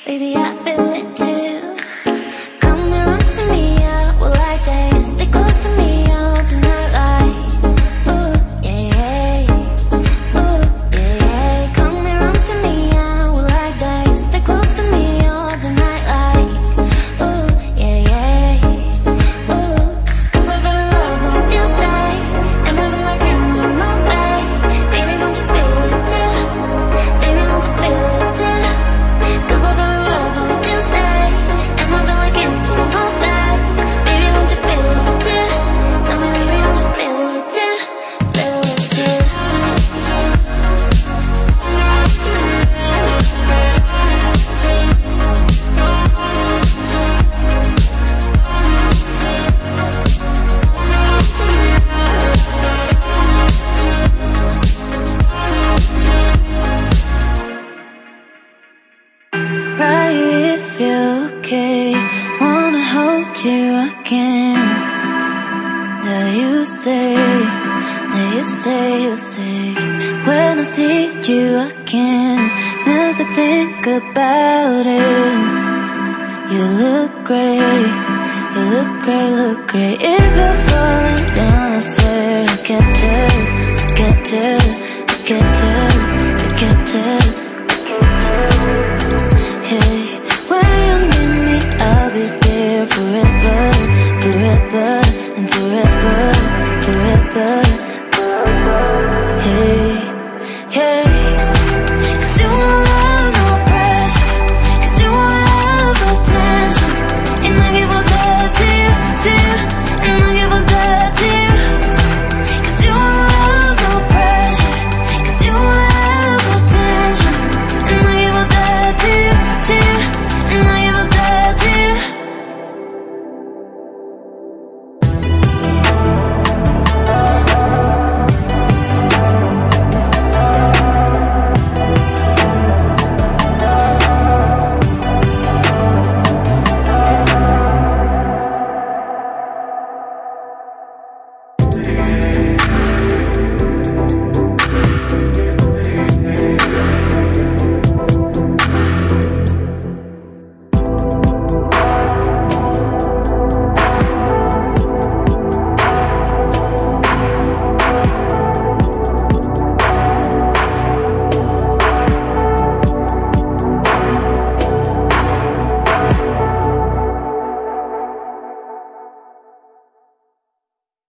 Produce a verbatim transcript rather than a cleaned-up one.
Baby, I feel it too. Come and run to me, I will like that. Stay close to me all the night like, ooh, yeah, yeah. Ooh, yeah, yeah. Come and run to me, I will like that. Stay close to me all the night like, ooh, yeah, yeah. Ooh, 'cause I fell in love on Tuesday, and I've been like in my bed. Baby, don't you feel it too? Baby, don't you feel it too? 'Cause I fell in love on Tuesday, and I've been like in my bed. Baby, don't you feel it too? Tell me, baby, don't you feel it too? Feel it too? Right, if you're okay, wanna hold you again. There you stay, there you stay, you stay. When I see you again, never think about it. You look great, you look great, look great. If you're falling down, I swear I get to, I get to, I get to, I get to.